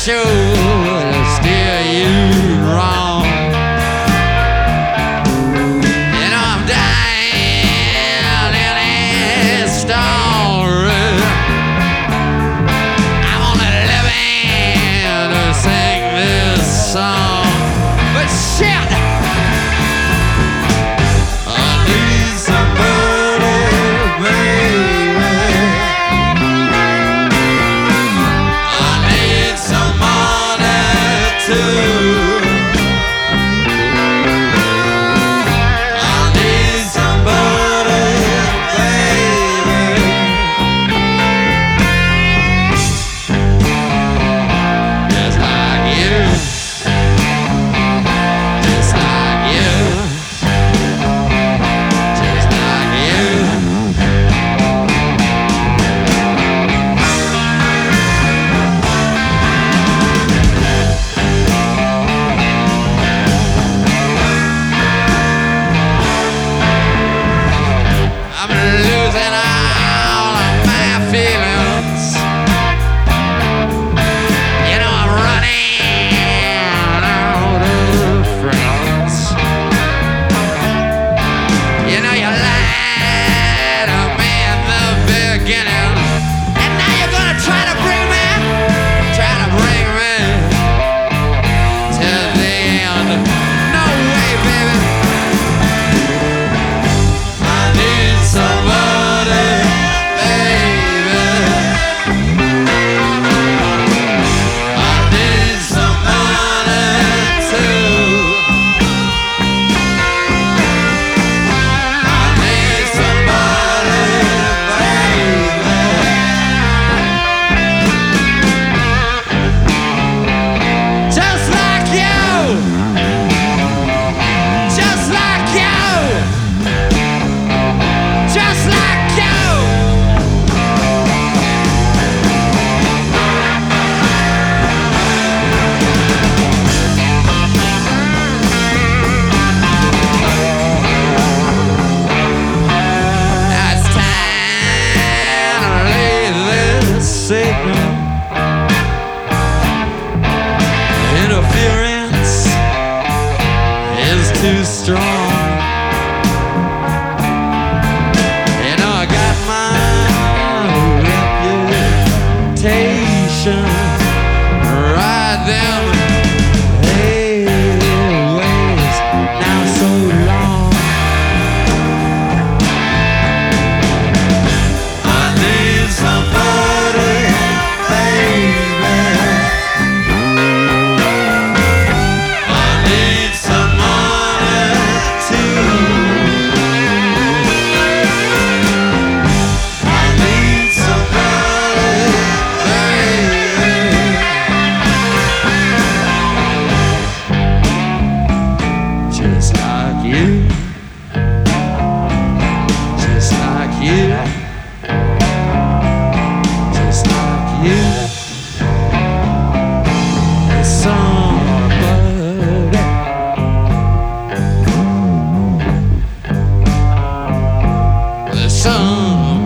sure to steer you wrong. You know I'm dying in a story. I'm only living to sing this song. But shit, I need somebody, baby. I need somebody too. I need somebody, baby. Just like you. Just like you. Just like you. I'm losing all of my feelings. You know I'm running out of friends. You know you lied to me in the beginning, and now you're gonna try to bring me to the end. No way, baby. I need somebody, baby. I need somebody too. I need somebody, baby. Just like you. Just like you. Just like you. Now it's time to lay this signal. Interference is too strong. You know I got my reputation right them ways now so long. I need somebody, baby. I need somebody too. I need somebody, baby. Just like you. Just like you. Just like you. There's somebody. There's somebody.